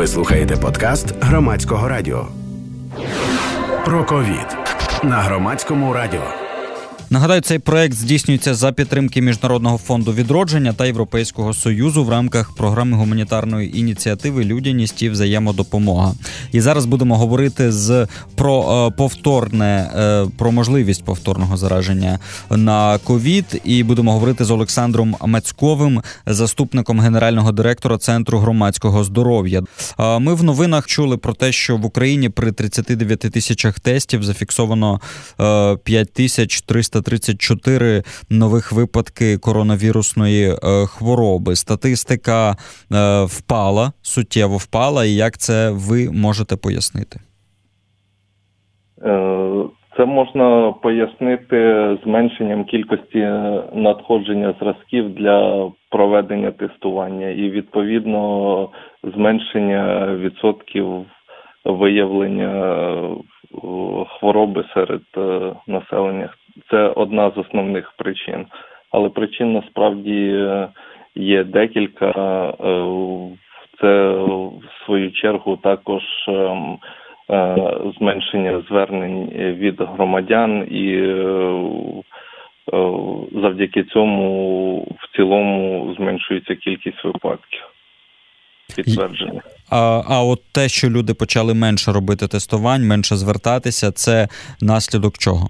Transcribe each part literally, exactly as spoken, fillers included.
Ви слухаєте подкаст Громадського радіо. Про ковід на Громадському радіо. Нагадаю, цей проект здійснюється за підтримки Міжнародного фонду відродження та Європейського Союзу в рамках програми гуманітарної ініціативи «Людяність і взаємодопомога». І зараз будемо говорити з про повторне, про можливість повторного зараження на ковід. І будемо говорити з Олександром Мацьковим, заступником генерального директора Центру громадського здоров'я. Ми в новинах чули про те, що в Україні при тридцяти дев'яти тисячах тестів зафіксовано п'ять тисяч триста тридцять чотири нових випадки коронавірусної хвороби. Статистика впала, суттєво впала, і як це ви можете пояснити? Це можна пояснити зменшенням кількості надходження зразків для проведення тестування і, відповідно, зменшення відсотків виявлення хвороби серед населення. Це одна з основних причин. Але причин насправді є декілька. Це, в свою чергу, також зменшення звернень від громадян і завдяки цьому в цілому зменшується кількість випадків підтверджених. А, а от те, що люди почали менше робити тестувань, менше звертатися, це наслідок чого?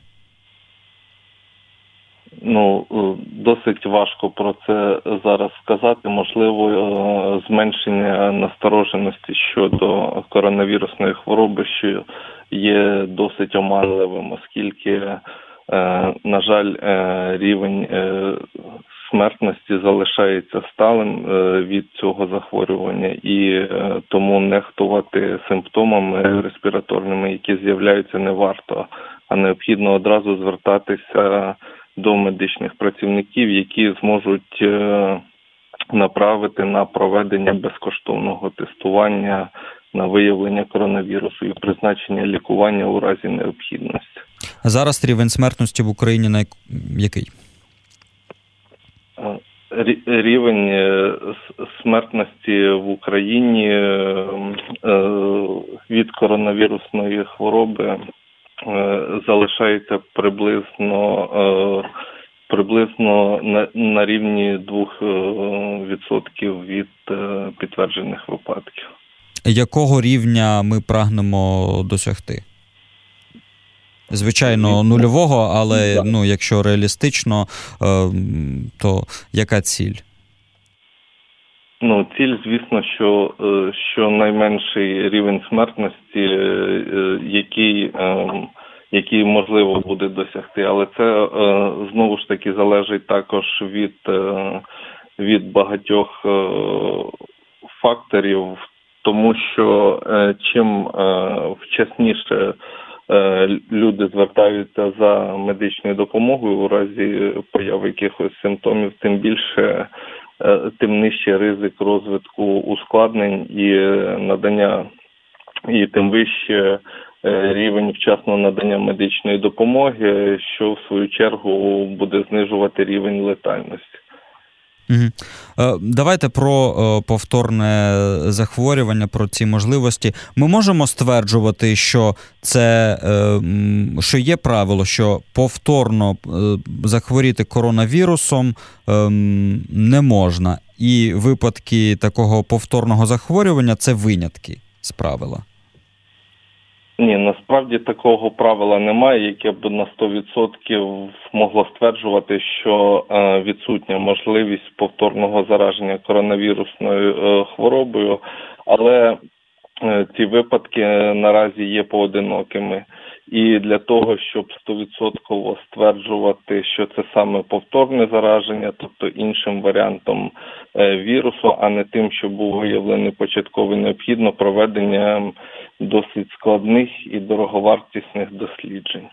Ну, досить важко про це зараз сказати. Можливо, зменшення настороженості щодо коронавірусної хвороби, що є досить оманливим, оскільки, на жаль, рівень смертності залишається сталим від цього захворювання, і тому нехтувати симптомами респіраторними, які з'являються, не варто, а необхідно одразу звертатися до медичних працівників, які зможуть направити на проведення безкоштовного тестування на виявлення коронавірусу і призначення лікування у разі необхідності. А зараз рівень смертності в Україні на який? Рівень смертності в Україні від коронавірусної хвороби залишається приблизно приблизно на, на рівні двох відсотків від підтверджених випадків. Якого рівня ми прагнемо досягти? Звичайно, нульового, але ну, якщо реалістично, то яка ціль? Ну, ціль, звісно, що, що найменший рівень смертності, який, який можливо буде досягти. Але це, знову ж таки, залежить також від, від багатьох факторів, тому що чим вчасніше люди звертаються за медичною допомогою у разі появи якихось симптомів, тим більше, тим нижчий ризик розвитку ускладнень і надання, і тим вище рівень вчасного надання медичної допомоги, що в свою чергу буде знижувати рівень летальності. Угу. Давайте про повторне захворювання, про ці можливості. Ми можемо стверджувати, що це, що є правило, що повторно захворіти коронавірусом не можна, і випадки такого повторного захворювання – це винятки з правила? Ні, насправді такого правила немає, яке б на сто відсотків могло стверджувати, що е, відсутня можливість повторного зараження коронавірусною е, хворобою, але е, ці випадки наразі є поодинокими. І для того, щоб сто відсотків стверджувати, що це саме повторне зараження, тобто іншим варіантом е, вірусу, а не тим, що був виявлений початково, необхідно проведення досить складних і дороговартісних досліджень.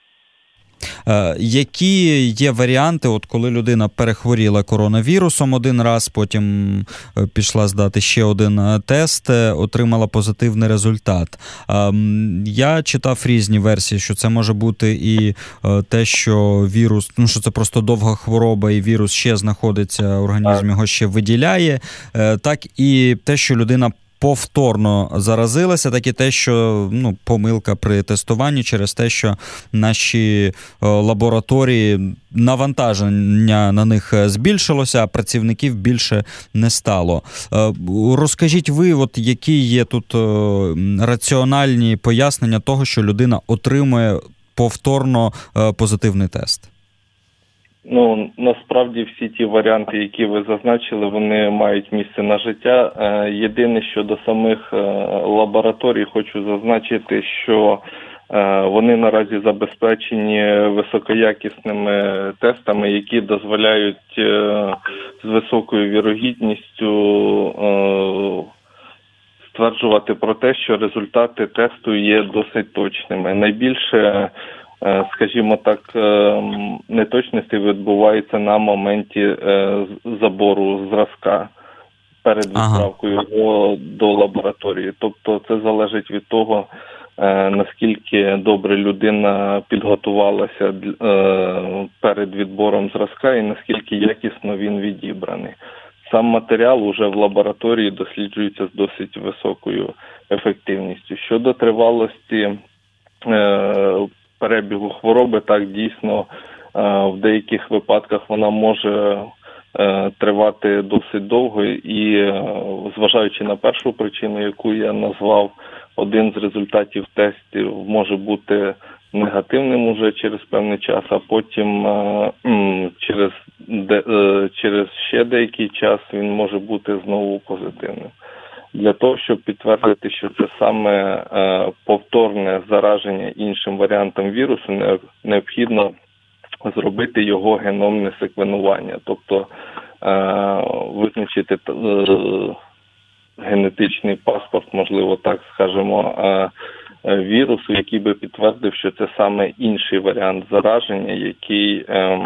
Які є варіанти, от коли людина перехворіла коронавірусом один раз, потім пішла здати ще один тест, отримала позитивний результат? Я читав різні версії, що це може бути і те, що вірус, ну що це просто довга хвороба і вірус ще знаходиться, організм його ще виділяє, так і те, що людина повторно заразилися, так і те, що ну, помилка при тестуванні через те, що наші лабораторії, навантаження на них збільшилося, а працівників більше не стало. Розкажіть ви, от які є тут раціональні пояснення того, що людина отримує повторно позитивний тест? Ну, насправді всі ті варіанти, які ви зазначили, вони мають місце на життя. Єдине, що до самих лабораторій хочу зазначити, що вони наразі забезпечені високоякісними тестами, які дозволяють з високою вірогідністю стверджувати про те, що результати тесту є досить точними. Найбільше, скажімо так, неточності відбувається на моменті забору зразка перед відправкою ага. його до лабораторії. Тобто це залежить від того, наскільки добре людина підготувалася перед відбором зразка і наскільки якісно він відібраний. Сам матеріал уже в лабораторії досліджується з досить високою ефективністю. Щодо тривалості перебігу хвороби, так, дійсно, в деяких випадках вона може тривати досить довго і, зважаючи на першу причину, яку я назвав, один з результатів тестів може бути негативним уже через певний час, а потім через, через ще деякий час він може бути знову позитивним. Для того, щоб підтвердити, що це саме повторне зараження іншим варіантом вірусу, необхідно зробити його геномне секвенування, тобто визначити генетичний паспорт, можливо, так скажемо, вірусу, який би підтвердив, що це саме інший варіант зараження, який,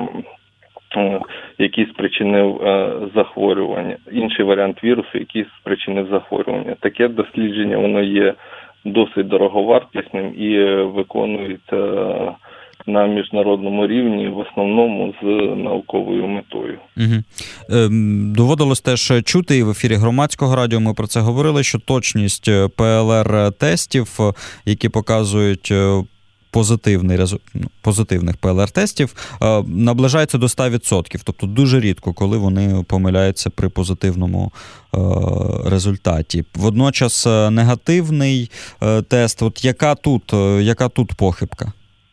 який спричинив захворювання, інший варіант вірусу, який спричинив захворювання. Таке дослідження, воно є досить дороговартісним і виконується на міжнародному рівні, в основному з науковою метою. Угу. Ем, доводилось теж чути, і в ефірі Громадського радіо ми про це говорили, що точність пе ел ар-тестів, які показують позитивний результат, позитивних пе ел ар-тестів, наближається до ста відсотків. Тобто дуже рідко, коли вони помиляються при позитивному результаті. Водночас негативний тест, от яка тут, яка тут похибка?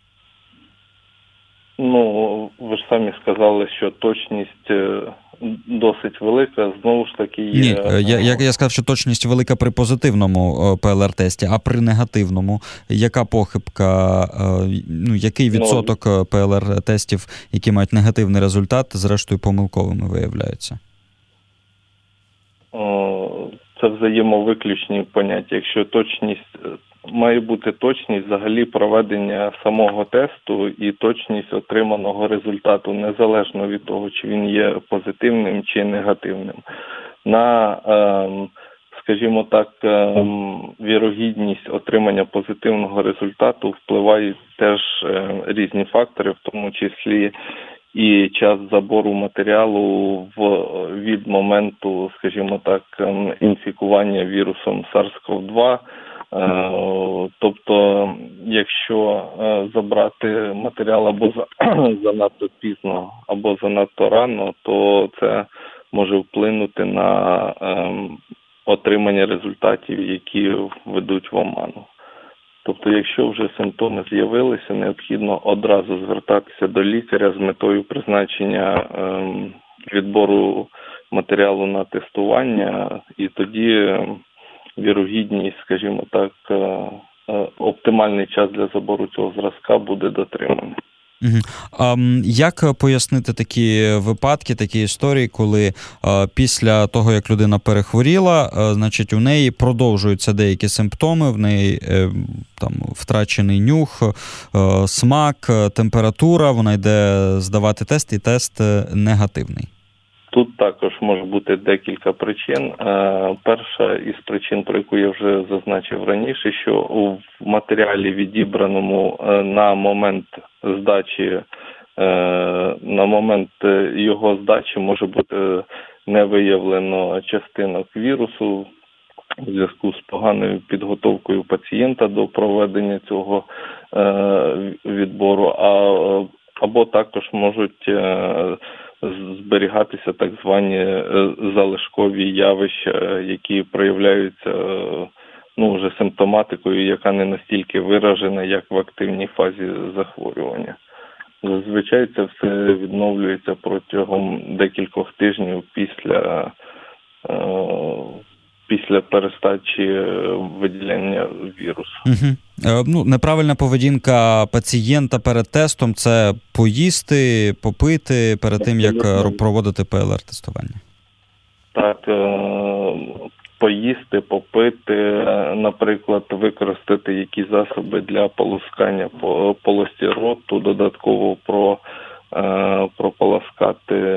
Ну, ви ж самі сказали, що точність досить велика, знову ж таки є... Ні, я, я, я сказав, що точність велика при позитивному пе ел ар-тесті, а при негативному яка похибка, ну, який відсоток ну, пе ел ар-тестів, які мають негативний результат, зрештою помилковими виявляються? Це взаємовиключні поняття. Якщо точність... Має бути точність взагалі проведення самого тесту і точність отриманого результату, незалежно від того, чи він є позитивним чи негативним. На, скажімо так, вірогідність отримання позитивного результату впливають теж різні фактори, в тому числі і час забору матеріалу в, від моменту, скажімо так, інфікування вірусом сарс-ков два. Тобто, якщо забрати матеріал або занадто пізно, або занадто рано, то це може вплинути на отримання результатів, які ведуть в оману. Тобто, якщо вже симптоми з'явилися, необхідно одразу звертатися до лікаря з метою призначення відбору матеріалу на тестування, і тоді вірогідність, скажімо так, оптимальний час для забору цього зразка буде дотриманий. Угу. А як пояснити такі випадки, такі історії, коли а, після того, як людина перехворіла, а, значить, у неї продовжуються деякі симптоми, в неї е, там втрачений нюх, е, смак, температура, вона йде здавати тест, і тест негативний? Тут також може бути декілька причин. Перша із причин, про яку я вже зазначив раніше, що в матеріалі, відібраному на момент здачі, на момент його здачі може бути не виявлено частинок вірусу, в зв'язку з поганою підготовкою пацієнта до проведення цього відбору, а, або також можуть зберігатися так звані залишкові явища, які проявляються ну, вже симптоматикою, яка не настільки виражена, як в активній фазі захворювання. Зазвичай це все відновлюється протягом декількох тижнів після, е, після перестачі виділення вірусу. Угу. Е, ну, неправильна поведінка пацієнта перед тестом – це поїсти, попити перед тим, як проводити пе ел ер-тестування? Так, е, поїсти, попити, наприклад, використати якісь засоби для полоскання по полості роту, додатково про, е, прополоскати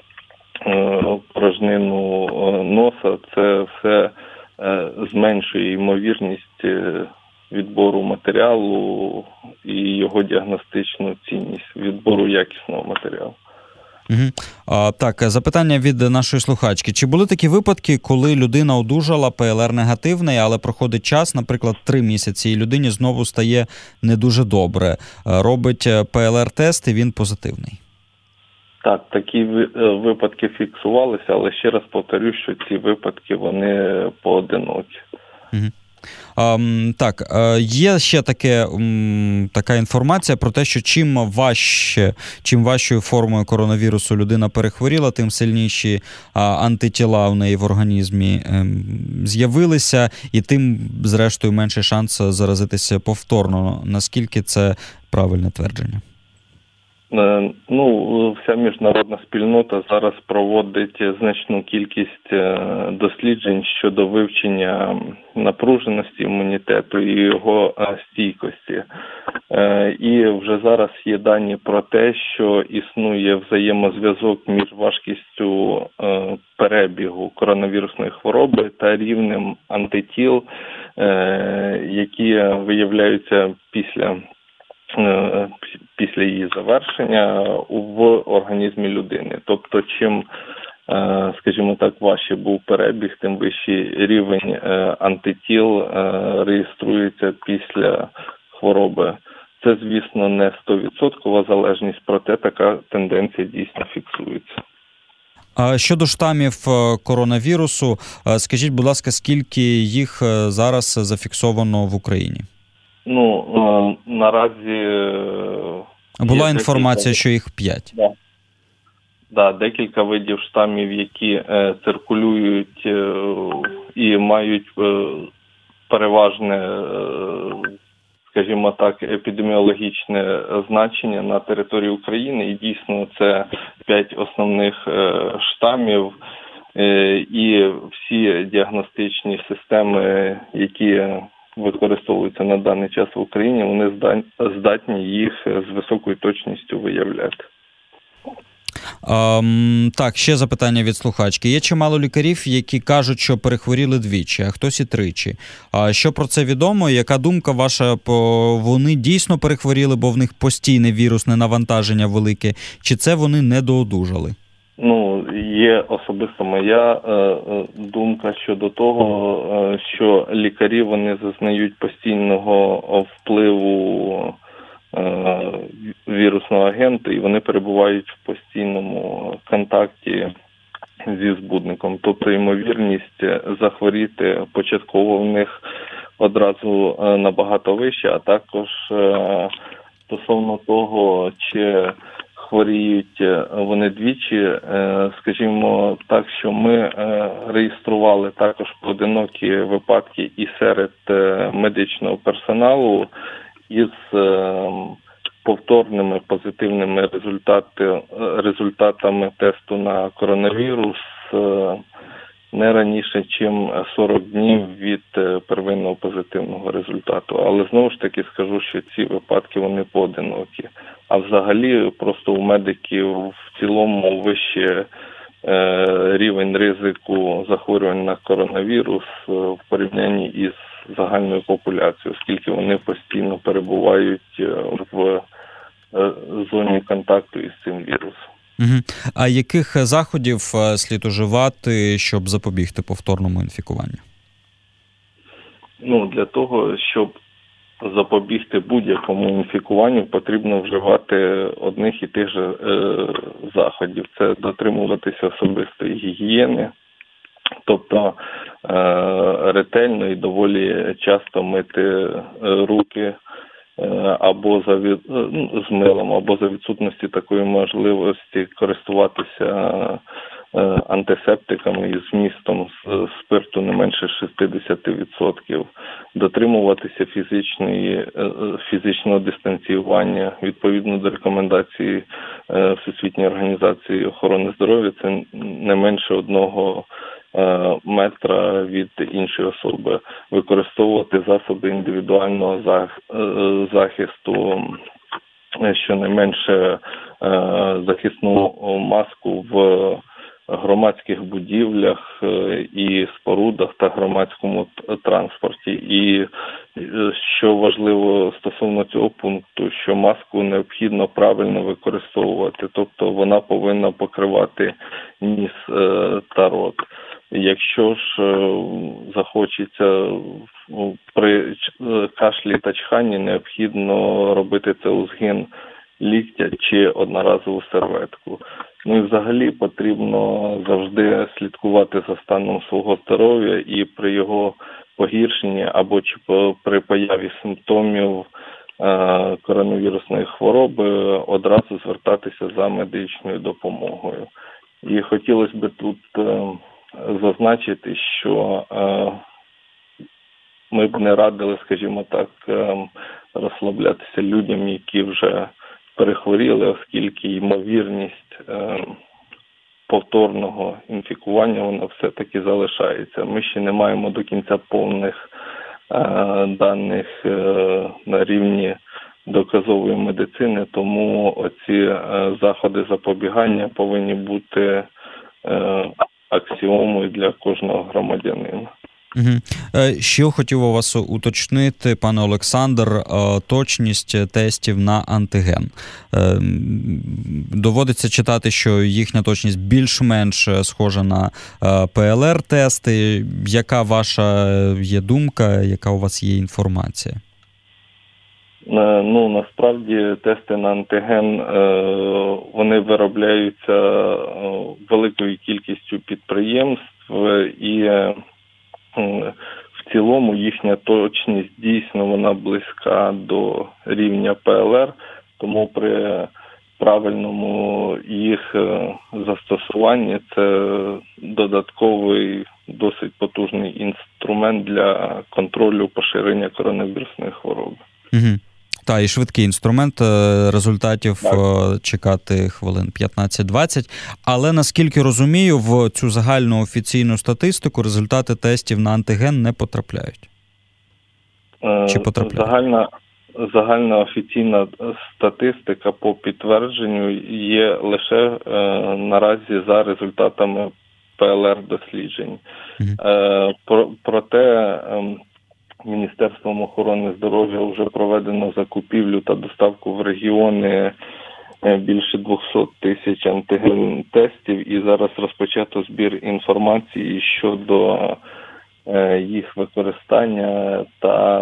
порожнину носа, це все зменшує ймовірність відбору матеріалу і його діагностичну цінність, відбору якісного матеріалу. Угу. А, так, запитання від нашої слухачки. Чи були такі випадки, коли людина одужала, пе ел ер негативний, але проходить час, наприклад, три місяці, і людині знову стає не дуже добре? Робить пе ел ер-тест, і він позитивний? Так, такі випадки фіксувалися, але ще раз повторю, що ці випадки, вони поодинокі. Угу. Um, так, є ще таке, um, така інформація про те, що чим важче, чим важчою формою коронавірусу людина перехворіла, тим сильніші uh, антитіла в неї в організмі um, з'явилися, і тим, зрештою, менший шанс заразитися повторно. Наскільки це правильне твердження? Ну, вся міжнародна спільнота зараз проводить значну кількість досліджень щодо вивчення напруженості імунітету і його стійкості. І вже зараз є дані про те, що існує взаємозв'язок між важкістю перебігу коронавірусної хвороби та рівнем антитіл, які виявляються після після її завершення в організмі людини. Тобто, чим, скажімо так, важче був перебіг, тим вищий рівень антитіл реєструється після хвороби. Це, звісно, не сто відсотків залежність, проте така тенденція дійсно фіксується. Щодо штамів коронавірусу, скажіть, будь ласка, скільки їх зараз зафіксовано в Україні? Ну, наразі... Була інформація, декілька... що їх п'ять. Да. Да, декілька видів штамів, які е, циркулюють е, і мають е, переважне, е, скажімо так, епідеміологічне значення на території України. І дійсно це п'ять основних е, штамів. Е, і всі діагностичні системи, які використовуються на даний час в Україні, вони здатні їх з високою точністю виявляти. Um, так, ще запитання від слухачки. Є чимало лікарів, які кажуть, що перехворіли двічі, а хтось і тричі. А що про це відомо? Яка думка ваша? Вони дійсно перехворіли, бо в них постійне вірусне навантаження велике? Чи це вони недоодужали? Ну, є особисто моя е, думка щодо того, е, що лікарі, вони зазнають постійного впливу е, вірусного агента, і вони перебувають в постійному контакті зі збудником. Тобто ймовірність захворіти початково в них одразу е, набагато вища, а також е, стосовно того, чи хворіють вони двічі, скажімо так, що ми реєстрували також поодинокі випадки і серед медичного персоналу із повторними позитивними результати, результатами тесту на коронавірус не раніше, чим сорок днів від первинного позитивного результату. Але знову ж таки скажу, що ці випадки, вони поодинокі. А взагалі просто у медиків в цілому вище е, рівень ризику захворювань на коронавірус в порівнянні із загальною популяцією, оскільки вони постійно перебувають в е, зоні контакту із цим вірусом. Угу. А яких заходів слід уживати, щоб запобігти повторному інфікуванню? ну, для того, щоб запобігти будь-якому інфікуванню, потрібно вживати одних і тих же е, заходів. Це дотримуватися особистої гігієни, тобто е, ретельно і доволі часто мити е, руки е, або за від, е, з милом, або за відсутності такої можливості користуватися е, антисептиками із вмістом спирту не менше шістдесят відсотків, дотримуватися фізичної, фізичного дистанціювання відповідно до рекомендацій Всесвітньої організації охорони здоров'я, це не менше одного метра від іншої особи, використовувати засоби індивідуального захисту, щонайменше захисну маску в громадських будівлях і спорудах та громадському транспорті. І що важливо стосовно цього пункту, що маску необхідно правильно використовувати, тобто вона повинна покривати ніс та рот. Якщо ж захочеться при кашлі та чханні, необхідно робити це у згин ліктя чи одноразову серветку. Ну і взагалі потрібно завжди слідкувати за станом свого здоров'я і при його погіршенні або чи при появі симптомів е- коронавірусної хвороби одразу звертатися за медичною допомогою. І хотілося б тут е- зазначити, що е- ми б не радили, скажімо так, е- розслаблятися людям, які вже перехворіли, оскільки ймовірність е, повторного інфікування вона все-таки залишається. Ми ще не маємо до кінця повних е, даних е, на рівні доказової медицини, тому оці е, заходи запобігання повинні бути е, аксіомою для кожного громадянина. Угу. Ще хотів у вас уточнити, пане Олександр, точність тестів на антиген. Доводиться читати, що їхня точність більш-менш схожа на ПЛР-тести. Яка ваша є думка, яка у вас є інформація? Ну, насправді тести на антиген, вони виробляються великою кількістю підприємств і в цілому їхня точність дійсно вона близька до рівня ПЛР, тому при правильному їх застосуванні це додатковий досить потужний інструмент для контролю поширення коронавірусної хвороби. Угу. Та, і швидкий інструмент, результатів так. Чекати хвилин п'ятнадцять-двадцять. Але, наскільки розумію, в цю загальну офіційну статистику результати тестів на антиген не потрапляють? Чи потрапляють? Загальна, загальна офіційна статистика по підтвердженню є лише е, наразі за результатами ПЛР-досліджень. Угу. Е, про, проте е, Міністерством охорони здоров'я вже проведено закупівлю та доставку в регіони більше двісті тисяч антиген-тестів, і зараз розпочато збір інформації щодо їх використання та,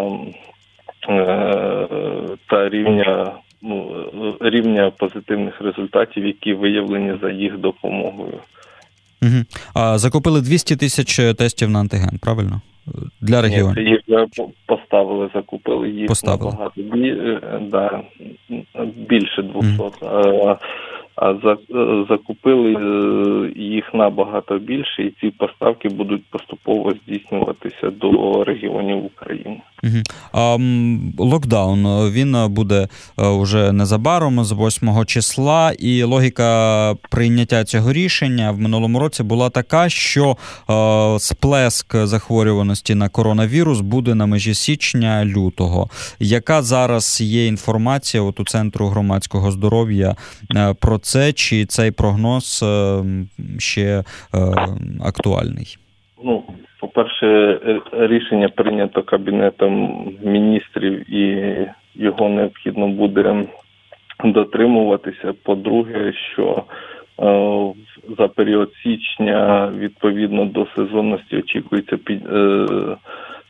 та рівня, ну, рівня позитивних результатів, які виявлені за їх допомогою. Угу. А закупили двісті тисяч тестів на антиген, правильно? Для регіонів. Ні, їх вже поставили, закупили їх поставили. набагато да, більше двохсот, mm. а, а за, закупили їх набагато більше, і ці поставки будуть поступово здійснюватися до регіонів України. Угу. А, локдаун, він буде вже незабаром, з восьмого числа, і логіка прийняття цього рішення в минулому році була така, що е, сплеск захворюваності на коронавірус буде на межі січня-лютого. Яка зараз є інформація от у Центру громадського здоров'я е, про це, чи цей прогноз е, ще е, актуальний? Ну, по-перше, рішення прийнято Кабінетом міністрів і його необхідно буде дотримуватися. По-друге, що е, за період січня відповідно до сезонності очікується під, е, підняття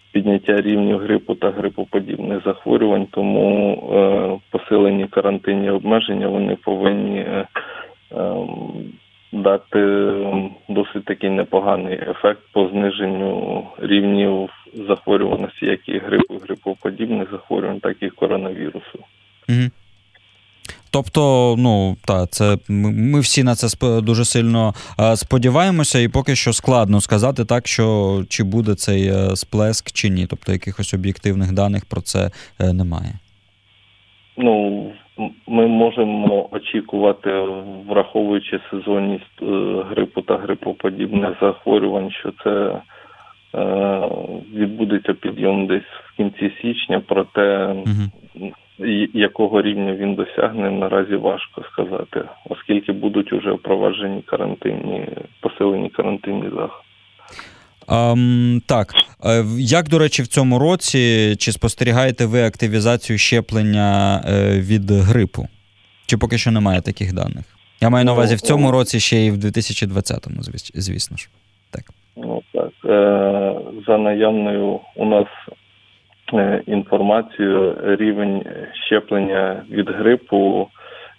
підняття рівнів грипу та грипоподібних захворювань, тому е, посилені карантинні обмеження вони повинні е, е, дати досить такий непоганий ефект по зниженню рівнів захворюваності, як і грипу, грипоподібних захворювань, так і коронавірусу. Угу. Тобто, ну, та, це ми всі на це дуже сильно сподіваємося, і поки що складно сказати так, що чи буде цей сплеск, чи ні. Тобто якихось об'єктивних даних про це немає. Ну, ми можемо очікувати, враховуючи сезонність грипу та грипоподібних захворювань, що це е, відбудеться підйом десь в кінці січня, проте угу. якого рівня він досягне, наразі важко сказати, оскільки будуть уже впроваджені карантинні, посилені карантинні заходи. Um, так, як, до речі, в цьому році, чи спостерігаєте ви активізацію щеплення від грипу? Чи поки що немає таких даних? Я маю на увазі в цьому році, ще і в дві тисячі двадцятому, звісно ж. Так. Ну, так. За наявною у нас інформацією, рівень щеплення від грипу,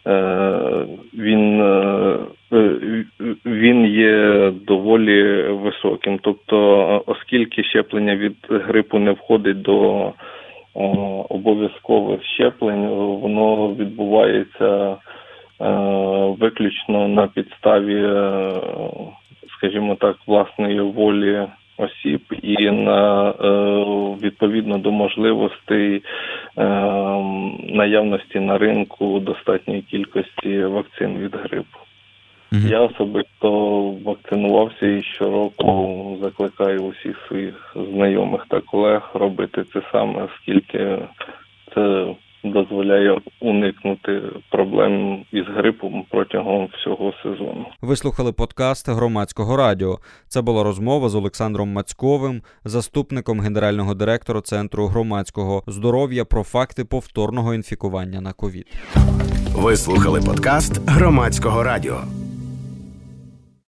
він, він є доволі високим. Тобто, оскільки щеплення від грипу не входить до обов'язкових щеплень, воно відбувається виключно на підставі, скажімо так, власної волі осіб і на відповідно до можливостей наявності на ринку достатньої кількості вакцин від грипу. Mm-hmm. Я особисто вакцинувався і щороку закликаю усіх своїх знайомих та колег робити це саме, оскільки це дозволяє уникнути проблем із грипом протягом всього сезону. Ви слухали подкаст Громадського радіо. Це була розмова з Олександром Мацьковим, заступником генерального директора Центру громадського здоров'я, про факти повторного інфікування на ковід. Ви слухали подкаст Громадського радіо.